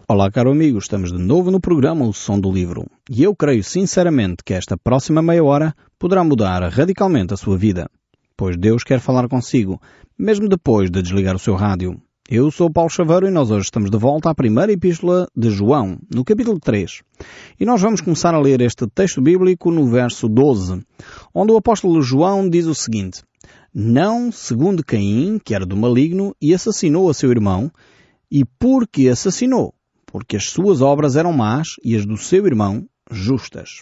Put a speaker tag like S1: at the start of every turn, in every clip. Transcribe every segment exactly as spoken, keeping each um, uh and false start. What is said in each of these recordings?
S1: Olá, caro amigo, estamos de novo no programa O Som do Livro e eu creio sinceramente que esta próxima meia hora poderá mudar radicalmente a sua vida, pois Deus quer falar consigo, mesmo depois de desligar o seu rádio. Eu sou Paulo Chaveiro e nós hoje estamos de volta à primeira epístola de João, no capítulo três. E nós vamos começar a ler este texto bíblico no verso doze, onde o apóstolo João diz o seguinte: Não segundo Caim, que era do maligno, e assassinou a seu irmão, e porque assassinou? Porque as suas obras eram más e as do seu irmão justas.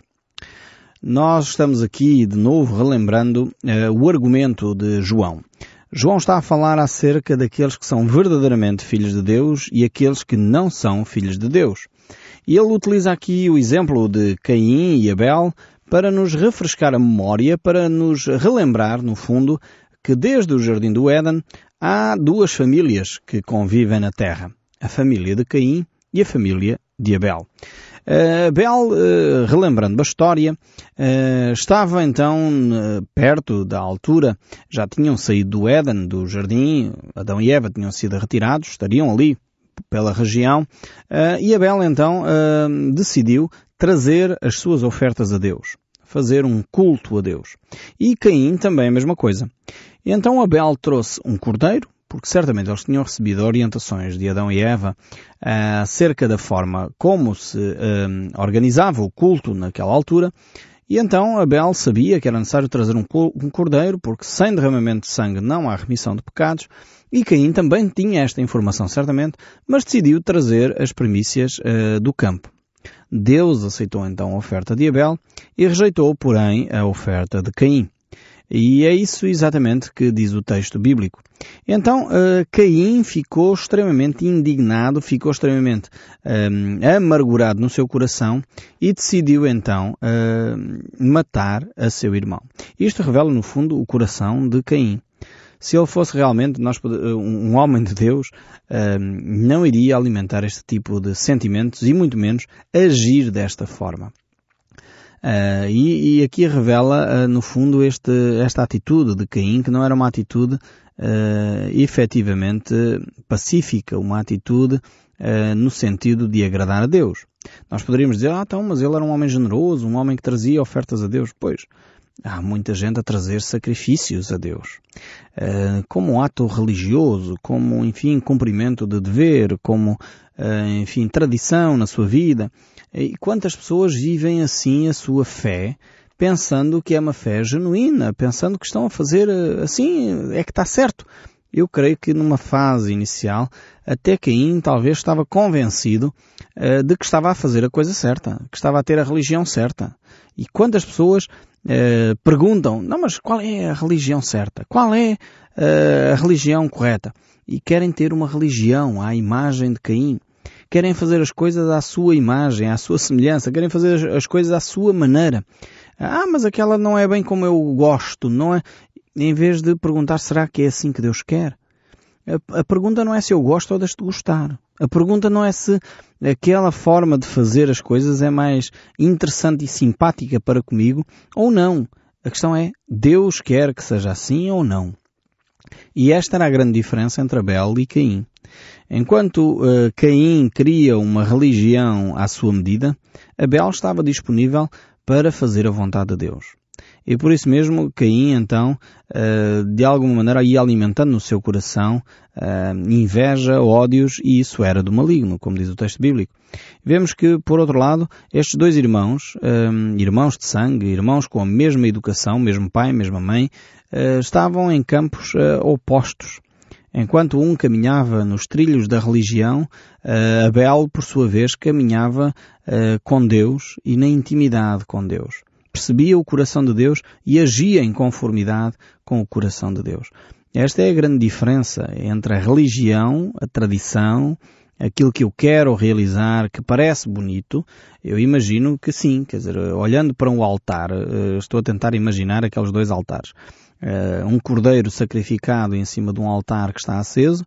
S1: Nós estamos aqui de novo relembrando uh, o argumento de João. João está a falar acerca daqueles que são verdadeiramente filhos de Deus e aqueles que não são filhos de Deus. E ele utiliza aqui o exemplo de Caim e Abel para nos refrescar a memória, para nos relembrar, no fundo, que desde o Jardim do Éden há duas famílias que convivem na terra. A família de Caim e a família de Abel. Uh, Abel, uh, relembrando a história, uh, estava então uh, perto da altura, já tinham saído do Éden, do jardim, Adão e Eva tinham sido retirados, estariam ali pela região, uh, e Abel então uh, decidiu trazer as suas ofertas a Deus, fazer um culto a Deus. E Caim também a mesma coisa. E então Abel trouxe um cordeiro, porque certamente eles tinham recebido orientações de Adão e Eva uh, acerca da forma como se uh, organizava o culto naquela altura, e então Abel sabia que era necessário trazer um, um cordeiro, porque sem derramamento de sangue não há remissão de pecados, e Caim também tinha esta informação certamente, mas decidiu trazer as primícias uh, do campo. Deus aceitou então a oferta de Abel e rejeitou, porém, a oferta de Caim. E é isso exatamente que diz o texto bíblico. Então, uh, Caim ficou extremamente indignado, ficou extremamente uh, amargurado no seu coração e decidiu então uh, matar a seu irmão. Isto revela, no fundo, o coração de Caim. Se ele fosse realmente nós, um homem de Deus, uh, não iria alimentar este tipo de sentimentos e muito menos agir desta forma. Uh, e, e aqui revela, uh, no fundo, este, esta atitude de Caim, que não era uma atitude uh, efetivamente pacífica, uma atitude uh, no sentido de agradar a Deus. Nós poderíamos dizer, ah, então, mas ele era um homem generoso, um homem que trazia ofertas a Deus. Pois, há muita gente a trazer sacrifícios a Deus, uh, como um ato religioso, como, enfim, cumprimento de dever, como, uh, enfim, tradição na sua vida. E quantas pessoas vivem assim a sua fé, pensando que é uma fé genuína, pensando que estão a fazer assim, é que está certo. Eu creio que numa fase inicial, até Caim talvez estava convencido uh, de que estava a fazer a coisa certa, que estava a ter a religião certa. E quantas pessoas uh, perguntam, não, mas qual é a religião certa? Qual é uh, a religião correta? E querem ter uma religião à imagem de Caim. Querem fazer as coisas à sua imagem, à sua semelhança, querem fazer as coisas à sua maneira. Ah, mas aquela não é bem como eu gosto, não é? Em vez de perguntar, será que é assim que Deus quer? A, a pergunta não é se eu gosto ou deixo de gostar. A pergunta não é se aquela forma de fazer as coisas é mais interessante e simpática para comigo ou não. A questão é, Deus quer que seja assim ou não? E esta era a grande diferença entre Abel e Caim. Enquanto uh, Caim cria uma religião à sua medida, Abel estava disponível para fazer a vontade de Deus. E por isso mesmo Caim então, uh, de alguma maneira, ia alimentando no seu coração uh, inveja, ódios, e isso era do maligno, como diz o texto bíblico. Vemos que, por outro lado, estes dois irmãos, uh, irmãos de sangue, irmãos com a mesma educação, mesmo pai, mesma mãe, uh, estavam em campos uh, opostos. Enquanto um caminhava nos trilhos da religião, uh, Abel, por sua vez, caminhava uh, com Deus e na intimidade com Deus. Percebia o coração de Deus e agia em conformidade com o coração de Deus. Esta é a grande diferença entre a religião, a tradição, aquilo que eu quero realizar, que parece bonito. Eu imagino que sim, quer dizer, olhando para um altar, uh, estou a tentar imaginar aqueles dois altares. Uh, um cordeiro sacrificado em cima de um altar que está aceso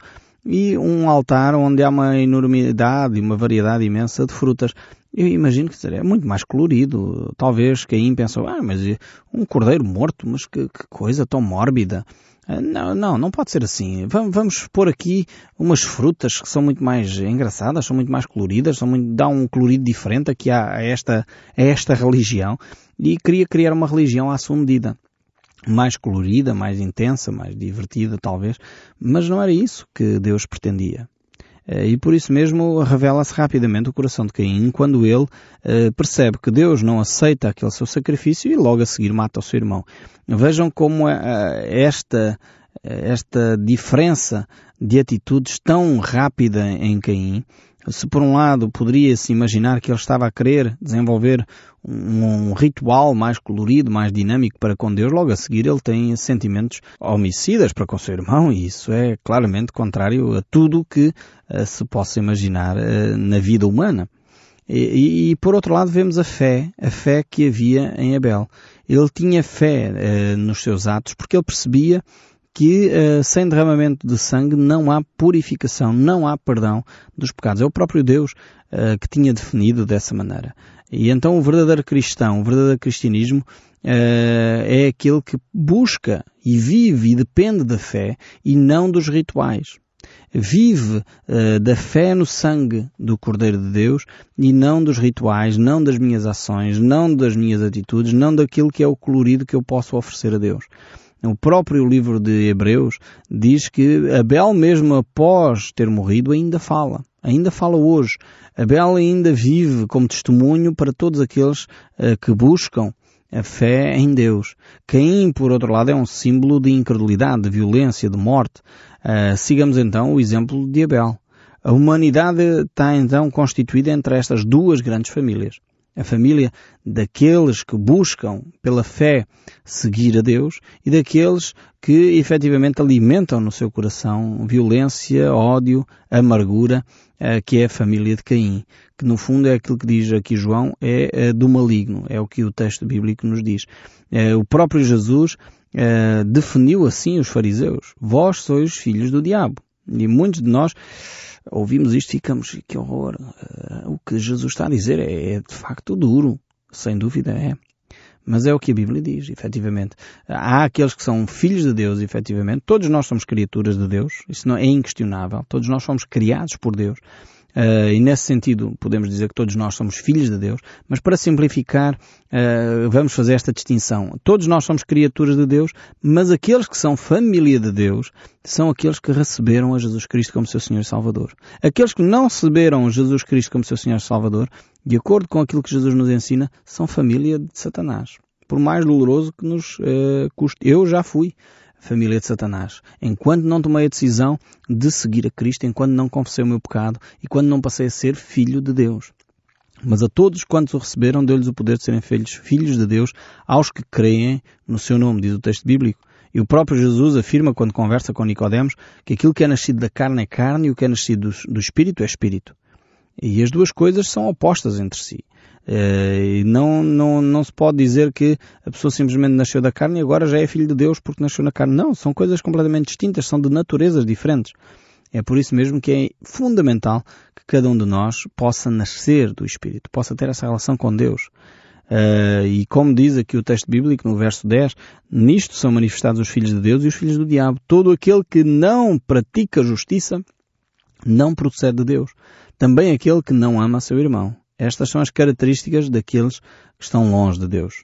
S1: e um altar onde há uma enormidade e uma variedade imensa de frutas. Eu imagino que seria muito mais colorido. Talvez Caim pensou, ah, mas um cordeiro morto, mas que, que coisa tão mórbida. Não, não, não pode ser assim. Vamos, vamos pôr aqui umas frutas que são muito mais engraçadas, são muito mais coloridas, são muito, dão um colorido diferente aqui a, a, esta, a esta religião. E queria criar uma religião à sua medida. Mais colorida, mais intensa, mais divertida talvez. Mas não era isso que Deus pretendia. E por isso mesmo revela-se rapidamente o coração de Caim quando ele uh, percebe que Deus não aceita aquele seu sacrifício e logo a seguir mata o seu irmão. Vejam como uh, esta, esta diferença de atitudes tão rápida em Caim. Se por um lado poderia-se imaginar que ele estava a querer desenvolver um, um ritual mais colorido, mais dinâmico para com Deus, logo a seguir ele tem sentimentos homicidas para com seu irmão e isso é claramente contrário a tudo o que uh, se possa imaginar uh, na vida humana. E, e, e por outro lado vemos a fé, a fé que havia em Abel. Ele tinha fé uh, nos seus atos porque ele percebia que uh, sem derramamento de sangue não há purificação, não há perdão dos pecados. É o próprio Deus uh, que tinha definido dessa maneira. E então o verdadeiro cristão, o verdadeiro cristianismo uh, é aquele que busca e vive e depende da fé e não dos rituais. Vive uh, da fé no sangue do Cordeiro de Deus e não dos rituais, não das minhas ações, não das minhas atitudes, não daquilo que é o colorido que eu posso oferecer a Deus. O próprio livro de Hebreus diz que Abel, mesmo após ter morrido, ainda fala. Ainda fala hoje. Abel ainda vive como testemunho para todos aqueles uh, que buscam a fé em Deus. Caim, por outro lado, é um símbolo de incredulidade, de violência, de morte. Uh, sigamos então o exemplo de Abel. A humanidade está então constituída entre estas duas grandes famílias. A família daqueles que buscam pela fé seguir a Deus e daqueles que efetivamente alimentam no seu coração violência, ódio, amargura, que é a família de Caim, que no fundo é aquilo que diz aqui João, é do maligno, é o que o texto bíblico nos diz. O próprio Jesus definiu assim os fariseus: vós sois filhos do diabo. E muitos de nós ouvimos isto e ficamos, que horror. Uh, o que Jesus está a dizer é, é de facto duro, sem dúvida é. Mas é o que a Bíblia diz, efetivamente. Há aqueles que são filhos de Deus, efetivamente. Todos nós somos criaturas de Deus, isso não é inquestionável. Todos nós somos criados por Deus. Uh, e nesse sentido podemos dizer que todos nós somos filhos de Deus, mas para simplificar uh, vamos fazer esta distinção. Todos nós somos criaturas de Deus, mas aqueles que são família de Deus são aqueles que receberam a Jesus Cristo como seu Senhor e Salvador. Aqueles que não receberam Jesus Cristo como seu Senhor e Salvador, de acordo com aquilo que Jesus nos ensina, são família de Satanás. Por mais doloroso que nos uh, custe. Eu já fui família de Satanás. Enquanto não tomei a decisão de seguir a Cristo, enquanto não confessei o meu pecado e quando não passei a ser filho de Deus. Mas a todos quantos o receberam, deu-lhes o poder de serem filhos, filhos de Deus, aos que creem no seu nome, diz o texto bíblico. E o próprio Jesus afirma, quando conversa com Nicodemos, que aquilo que é nascido da carne é carne e o que é nascido do, do Espírito é Espírito. E as duas coisas são opostas entre si. E não, não, não se pode dizer que a pessoa simplesmente nasceu da carne e agora já é filho de Deus porque nasceu na carne. Não, são coisas completamente distintas, são de naturezas diferentes. É por isso mesmo que é fundamental que cada um de nós possa nascer do Espírito, possa ter essa relação com Deus. Uh, e como diz aqui o texto bíblico no verso dez, nisto são manifestados os filhos de Deus e os filhos do diabo. Todo aquele que não pratica justiça não procede de Deus. Também aquele que não ama seu irmão. Estas são as características daqueles que estão longe de Deus.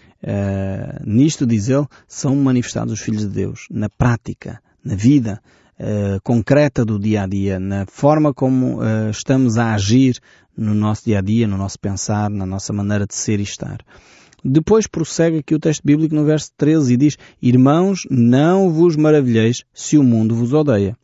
S1: Uh, nisto, diz ele, são manifestados os filhos de Deus, na prática, na vida uh, concreta do dia a dia, na forma como uh, estamos a agir no nosso dia a dia, no nosso pensar, na nossa maneira de ser e estar. Depois prossegue aqui o texto bíblico no verso treze e diz: irmãos, não vos maravilheis se o mundo vos odeia.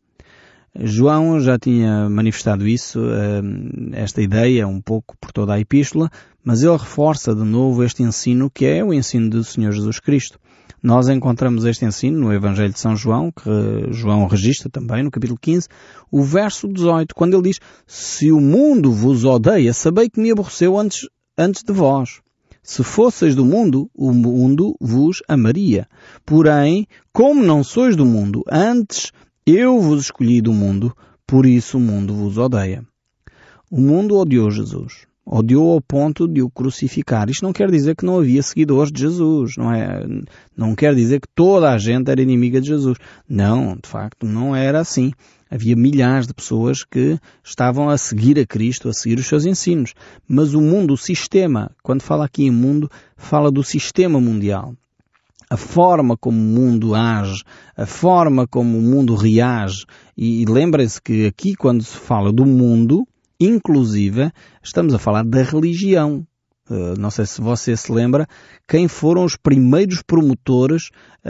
S1: João já tinha manifestado isso, esta ideia, um pouco por toda a epístola, mas ele reforça de novo este ensino que é o ensino do Senhor Jesus Cristo. Nós encontramos este ensino no Evangelho de São João, que João registra também no capítulo quinze, o verso dezoito, quando ele diz: se o mundo vos odeia, sabei que me aborreceu antes, antes de vós. Se fosseis do mundo, o mundo vos amaria. Porém, como não sois do mundo, antes eu vos escolhi do mundo, Por isso o mundo vos odeia. O mundo odiou Jesus. Odiou ao ponto de o crucificar. Isto não quer dizer que não havia seguidores de Jesus, não é? Não quer dizer que toda a gente era inimiga de Jesus. Não, de facto, não era assim. Havia milhares de pessoas que estavam a seguir a Cristo, a seguir os seus ensinos. Mas o mundo, o sistema, quando fala aqui em mundo, fala do sistema mundial. A forma como o mundo age, a forma como o mundo reage. E, e lembrem-se que aqui, quando se fala do mundo, inclusive, estamos a falar da religião. Uh, não sei se você se lembra quem foram os primeiros promotores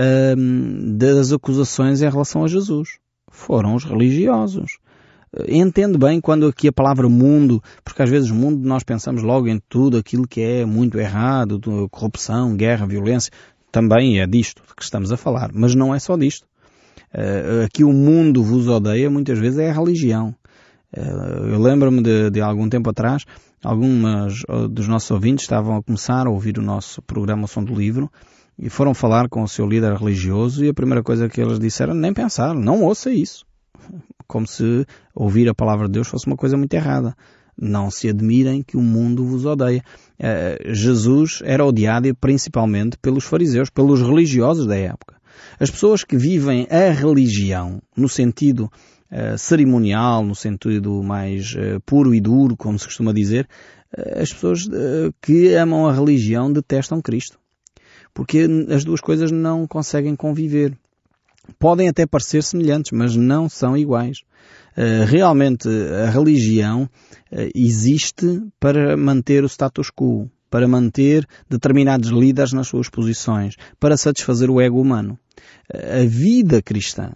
S1: uh, das acusações em relação a Jesus. Foram os religiosos. Uh, entende bem quando aqui a palavra mundo, porque às vezes mundo nós pensamos logo em tudo aquilo que é muito errado, corrupção, guerra, violência. Também é disto que estamos a falar, mas não é só disto. Uh, aqui o mundo vos odeia, muitas vezes é a religião. Eu lembro-me de, de algum tempo atrás, algumas dos nossos ouvintes estavam a começar a ouvir o nosso programa O Som do Livro e foram falar com o seu líder religioso e a primeira coisa que eles disseram, nem pensar, não ouça isso. Como se ouvir a palavra de Deus fosse uma coisa muito errada. Não se admirem que o mundo vos odeia. Uh, Jesus era odiado principalmente pelos fariseus, pelos religiosos da época. As pessoas que vivem a religião, no sentido Uh, cerimonial, no sentido mais uh, puro e duro, como se costuma dizer, uh, as pessoas uh, que amam a religião detestam Cristo. Porque as duas coisas não conseguem conviver. Podem até parecer semelhantes, mas não são iguais. Uh, realmente a religião uh, existe para manter o status quo, para manter determinados líderes nas suas posições, para satisfazer o ego humano. Uh, a vida cristã,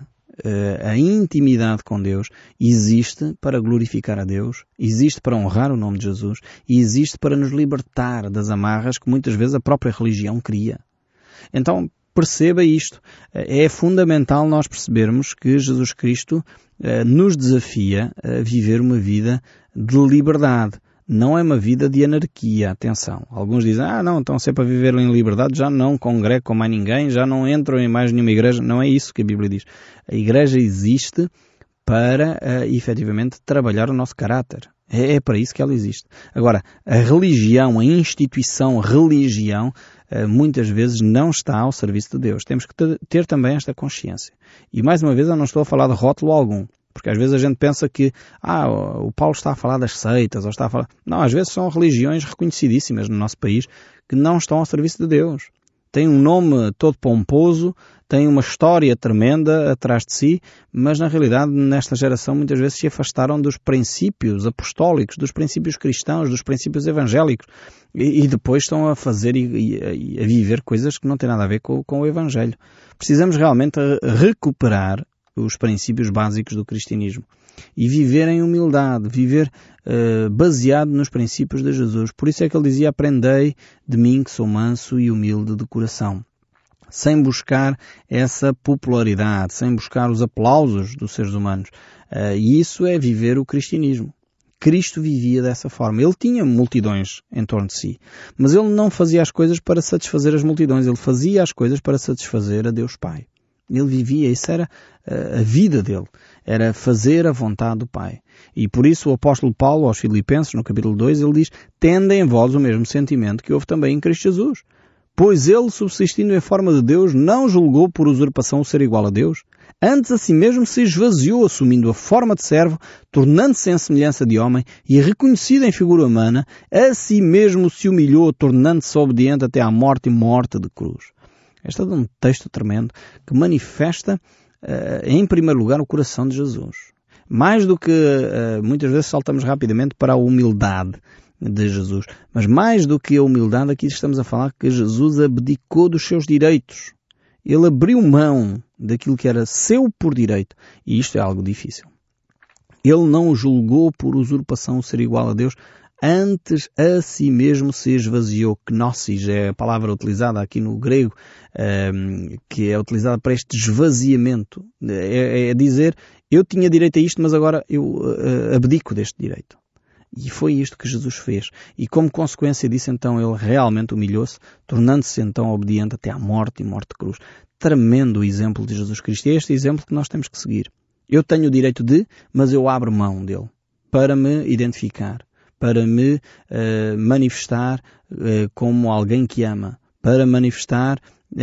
S1: a intimidade com Deus existe para glorificar a Deus, existe para honrar o nome de Jesus e existe para nos libertar das amarras que muitas vezes a própria religião cria. Então perceba isto. É fundamental nós percebermos que Jesus Cristo nos desafia a viver uma vida de liberdade. Não é uma vida de anarquia, atenção. Alguns dizem, ah não, estão sempre a viver em liberdade, já não congrego com mais ninguém, já não entram em mais nenhuma igreja. Não é isso que a Bíblia diz. A igreja existe para, uh, efetivamente, trabalhar o nosso caráter. É, é para isso que ela existe. Agora, a religião, a instituição religião, uh, muitas vezes não está ao serviço de Deus. Temos que ter, ter também esta consciência. E mais uma vez, eu não estou a falar de rótulo algum. Porque às vezes a gente pensa que, ah, o Paulo está a falar das seitas, ou está a falar... Não, às vezes são religiões reconhecidíssimas no nosso país que não estão ao serviço de Deus. Têm um nome todo pomposo, têm uma história tremenda atrás de si, mas na realidade nesta geração muitas vezes se afastaram dos princípios apostólicos, dos princípios cristãos, dos princípios evangélicos e, e depois estão a fazer e, e a viver coisas que não têm nada a ver com, com o Evangelho. Precisamos realmente recuperar os princípios básicos do cristianismo e viver em humildade, viver uh, baseado nos princípios de Jesus. Por isso é que ele dizia, aprendei de mim que sou manso e humilde de coração. Sem buscar essa popularidade, sem buscar os aplausos dos seres humanos. Uh, e isso é viver o cristianismo. Cristo vivia dessa forma. Ele tinha multidões em torno de si. Mas ele não fazia as coisas para satisfazer as multidões. Ele fazia as coisas para satisfazer a Deus Pai. Ele vivia, isso era a vida dele, era fazer a vontade do Pai. E por isso o apóstolo Paulo aos Filipenses, no capítulo dois, ele diz, tendem em vós o mesmo sentimento que houve também em Cristo Jesus. Pois ele, subsistindo em forma de Deus, não julgou por usurpação o ser igual a Deus. Antes a si mesmo se esvaziou, assumindo a forma de servo, tornando-se em semelhança de homem, e reconhecido em figura humana, a si mesmo se humilhou, tornando-se obediente até à morte e morte de cruz. Este é um texto tremendo que manifesta, uh, em primeiro lugar, o coração de Jesus. Mais do que uh, muitas vezes saltamos rapidamente para a humildade de Jesus. Mas mais do que a humildade, aqui estamos a falar que Jesus abdicou dos seus direitos. Ele abriu mão daquilo que era seu por direito. E isto é algo difícil. Ele não julgou por usurpação o ser igual a Deus, antes a si mesmo se esvaziou. Knossis é a palavra utilizada aqui no grego, um, que é utilizada para este esvaziamento. É, é dizer, eu tinha direito a isto, mas agora eu uh, abdico deste direito. E foi isto que Jesus fez. E como consequência disso, então, ele realmente humilhou-se, tornando-se então obediente até à morte e morte de cruz. Tremendo exemplo de Jesus Cristo. É este exemplo que nós temos que seguir. Eu tenho o direito de, mas eu abro mão dele para me identificar, para me uh, manifestar uh, como alguém que ama, para manifestar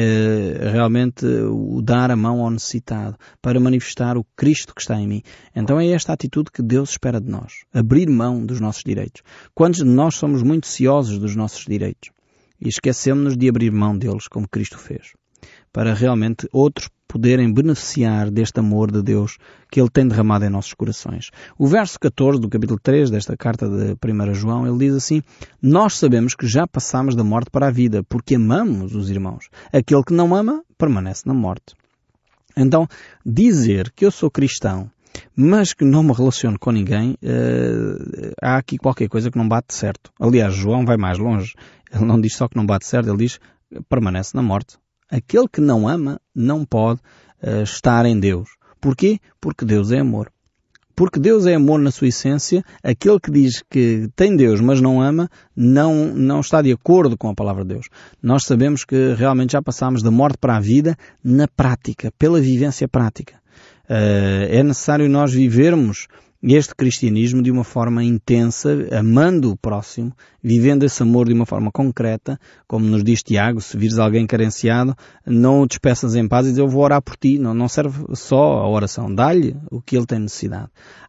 S1: uh, realmente o dar a mão ao necessitado, para manifestar o Cristo que está em mim. Então é esta atitude que Deus espera de nós, abrir mão dos nossos direitos. Quantos de nós somos muito ciosos dos nossos direitos e esquecemos-nos de abrir mão deles como Cristo fez, para realmente outros poderem beneficiar deste amor de Deus que Ele tem derramado em nossos corações. O verso catorze do capítulo três desta carta de primeiro João, ele diz assim: nós sabemos que já passamos da morte para a vida, porque amamos os irmãos. Aquele que não ama, permanece na morte. Então, dizer que eu sou cristão, mas que não me relaciono com ninguém, uh, há aqui qualquer coisa que não bate certo. Aliás, João vai mais longe. Ele não diz só que não bate certo, ele diz que permanece na morte. Aquele que não ama não pode uh, estar em Deus. Porquê? Porque Deus é amor. Porque Deus é amor na sua essência, aquele que diz que tem Deus, mas não ama, não, não está de acordo com a palavra de Deus. Nós sabemos que realmente já passámos da morte para a vida na prática, pela vivência prática. Uh, é necessário nós vivermos este cristianismo de uma forma intensa, amando o próximo, vivendo esse amor de uma forma concreta, como nos diz Tiago: se vires alguém carenciado, não o despeças em paz e diz eu vou orar por ti. Não, não serve só a oração, dá-lhe o que ele tem necessidade.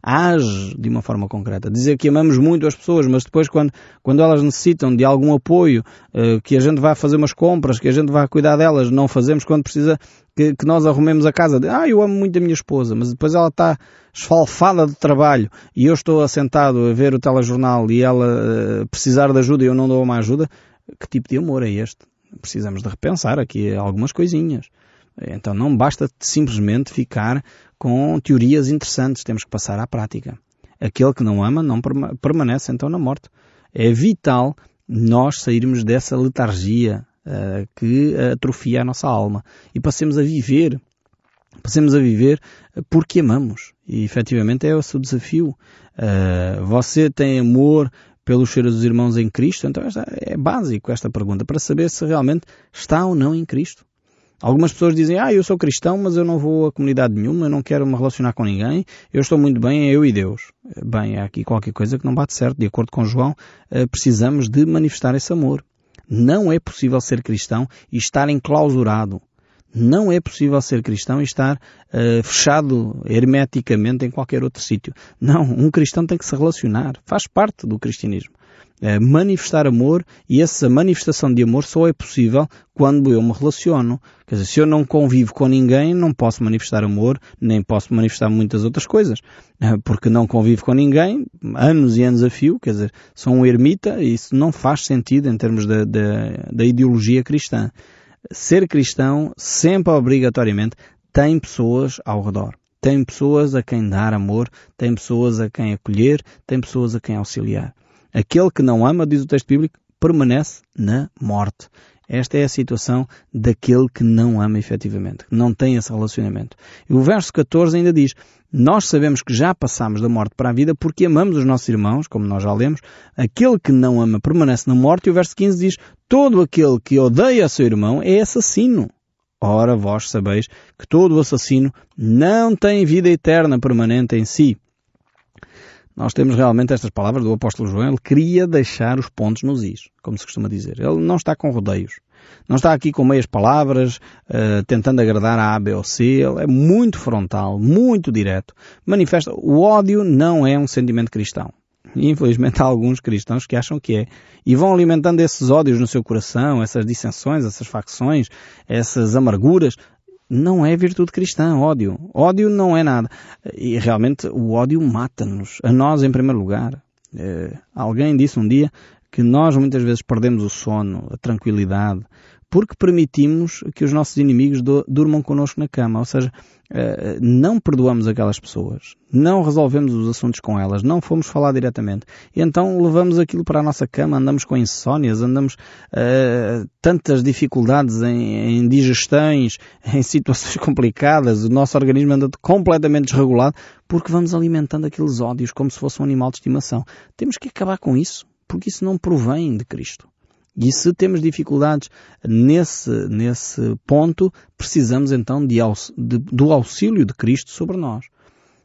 S1: Age de uma forma concreta. Dizer que amamos muito as pessoas, mas depois quando, quando elas necessitam de algum apoio, uh, que a gente vá fazer umas compras, que a gente vá cuidar delas, não fazemos quando precisa que, que nós arrumemos a casa. Ah, eu amo muito a minha esposa, mas depois ela está esfalfada de trabalho e eu estou assentado a ver o telejornal e ela uh, precisar de ajuda e eu não dou uma ajuda. Que tipo de amor é este? Precisamos de repensar aqui algumas coisinhas. Então não basta simplesmente ficar com teorias interessantes, temos que passar à prática. Aquele que não ama não permanece então na morte. É vital nós sairmos dessa letargia uh, que atrofia a nossa alma e passemos a viver, passemos a viver porque amamos. E efetivamente é esse o desafio. Uh, você tem amor pelos seus irmãos em Cristo? Então esta é básico esta pergunta, para saber se realmente está ou não em Cristo. Algumas pessoas dizem, ah, eu sou cristão, mas eu não vou a comunidade nenhuma, eu não quero me relacionar com ninguém, eu estou muito bem, é eu e Deus. Bem, há aqui qualquer coisa que não bate certo. De acordo com João, precisamos de manifestar esse amor. Não é possível ser cristão e estar enclausurado. Não é possível ser cristão e estar uh, fechado hermeticamente em qualquer outro sítio. Não, um cristão tem que se relacionar. Faz parte do cristianismo. Uh, manifestar amor, e essa manifestação de amor só é possível quando eu me relaciono. Quer dizer, se eu não convivo com ninguém, não posso manifestar amor, nem posso manifestar muitas outras coisas. Uh, porque não convivo com ninguém, anos e anos a fio, quer dizer, sou um ermita, e isso não faz sentido em termos da, da, da ideologia cristã. Ser cristão, sempre obrigatoriamente, tem pessoas ao redor. Tem pessoas a quem dar amor, tem pessoas a quem acolher, tem pessoas a quem auxiliar. Aquele que não ama, diz o texto bíblico, permanece na morte. Esta é a situação daquele que não ama efetivamente, que não tem esse relacionamento. E o verso catorze ainda diz: nós sabemos que já passamos da morte para a vida porque amamos os nossos irmãos, como nós já lemos. Aquele que não ama permanece na morte. E o verso quinze diz: todo aquele que odeia seu irmão é assassino. Ora, vós sabeis que todo assassino não tem vida eterna permanente em si. Nós temos realmente estas palavras do apóstolo João. Ele queria deixar os pontos nos is, como se costuma dizer. Ele não está com rodeios. Não está aqui com meias palavras, uh, tentando agradar a A, B ou C. Ele é muito frontal, muito direto. Manifesta. O ódio não é um sentimento cristão. E infelizmente há alguns cristãos que acham que é. E vão alimentando esses ódios no seu coração, essas dissensões, essas facções, essas amarguras. Não é virtude cristã, ódio. Ódio não é nada. E realmente o ódio mata-nos, a nós em primeiro lugar. Uh, alguém disse um dia que nós muitas vezes perdemos o sono, a tranquilidade, porque permitimos que os nossos inimigos do, durmam connosco na cama. Ou seja, uh, não perdoamos aquelas pessoas, não resolvemos os assuntos com elas, não fomos falar diretamente. E então levamos aquilo para a nossa cama, andamos com insónias, andamos uh, tantas dificuldades em, em digestões, em situações complicadas, o nosso organismo anda completamente desregulado, porque vamos alimentando aqueles ódios como se fosse um animal de estimação. Temos que acabar com isso, porque isso não provém de Cristo. E se temos dificuldades nesse, nesse ponto, precisamos então de, de, do auxílio de Cristo sobre nós.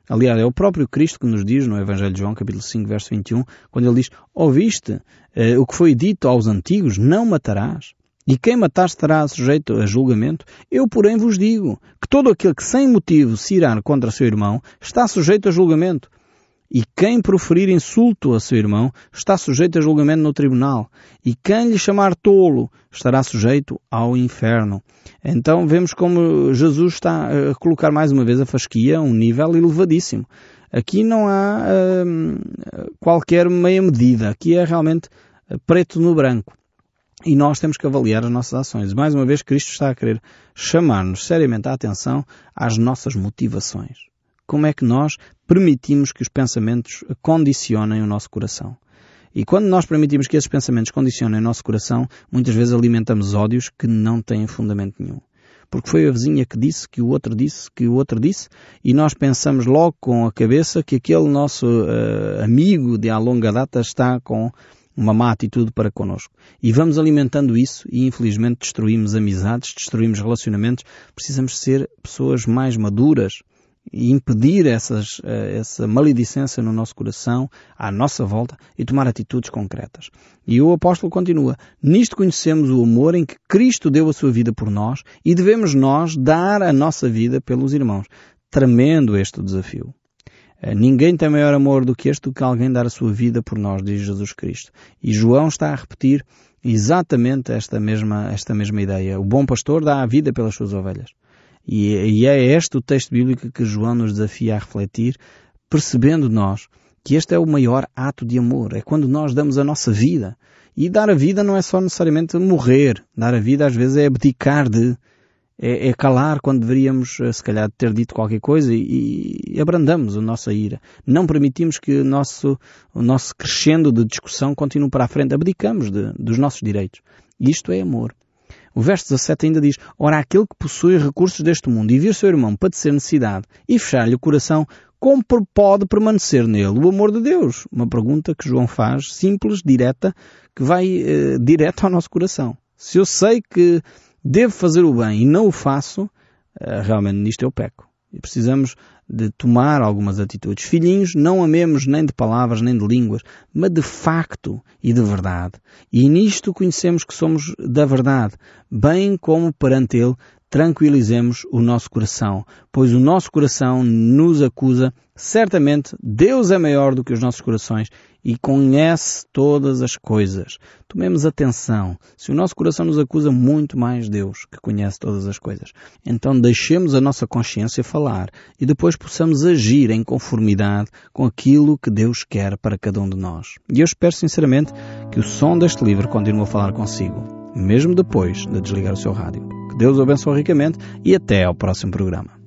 S1: Aliás, é o próprio Cristo que nos diz no Evangelho de João, capítulo cinco, verso vinte e um, quando ele diz: ouviste eh, o que foi dito aos antigos, não matarás. E quem matar estará sujeito a julgamento. Eu, porém, vos digo que todo aquele que sem motivo se irar contra seu irmão está sujeito a julgamento. E quem proferir insulto a seu irmão está sujeito a julgamento no tribunal. E quem lhe chamar tolo estará sujeito ao inferno. Então vemos como Jesus está a colocar mais uma vez a fasquia a um nível elevadíssimo. Aqui não há hum, qualquer meia medida. Aqui é realmente preto no branco. E nós temos que avaliar as nossas ações. Mais uma vez, Cristo está a querer chamar-nos seriamente a atenção às nossas motivações. Como é que nós permitimos que os pensamentos condicionem o nosso coração? E quando nós permitimos que esses pensamentos condicionem o nosso coração, muitas vezes alimentamos ódios que não têm fundamento nenhum. Porque foi a vizinha que disse, que o outro disse, que o outro disse, e nós pensamos logo com a cabeça que aquele nosso uh, amigo de há longa data está com uma má atitude para connosco. E vamos alimentando isso e infelizmente destruímos amizades, destruímos relacionamentos. Precisamos ser pessoas mais maduras e impedir essas, essa maledicência no nosso coração, à nossa volta, e tomar atitudes concretas. E o apóstolo continua: nisto conhecemos o amor em que Cristo deu a sua vida por nós e devemos nós dar a nossa vida pelos irmãos. Tremendo este desafio. Ninguém tem maior amor do que este, do que alguém dar a sua vida por nós, diz Jesus Cristo. E João está a repetir exatamente esta mesma, esta mesma ideia. O bom pastor dá a vida pelas suas ovelhas. E, e é este o texto bíblico que João nos desafia a refletir, percebendo nós que este é o maior ato de amor. É quando nós damos a nossa vida. E dar a vida não é só necessariamente morrer. Dar a vida às vezes é abdicar de... É, é calar quando deveríamos, se calhar, ter dito qualquer coisa e, e abrandamos a nossa ira. Não permitimos que o nosso, o nosso crescendo de discussão continue para a frente. Abdicamos de, dos nossos direitos. E isto é amor. O verso dezassete ainda diz: ora, aquele que possui recursos deste mundo e vir seu irmão padecer necessidade e fechar-lhe o coração, como pode permanecer nele o amor de Deus? Uma pergunta que João faz, simples, direta, que vai eh, direto ao nosso coração. Se eu sei que devo fazer o bem e não o faço, realmente nisto eu peco. E precisamos de tomar algumas atitudes. Filhinhos, não amemos nem de palavras nem de línguas, mas de facto e de verdade. E nisto conhecemos que somos da verdade, bem como perante Ele tranquilizemos o nosso coração, pois o nosso coração nos acusa. Certamente Deus é maior do que os nossos corações e conhece todas as coisas. Tomemos atenção. Se o nosso coração nos acusa, muito mais Deus, que conhece todas as coisas. Então deixemos a nossa consciência falar e depois possamos agir em conformidade com aquilo que Deus quer para cada um de nós. E eu espero sinceramente que o som deste livro continue a falar consigo, mesmo depois de desligar o seu rádio. Que Deus o abençoe ricamente e até ao próximo programa.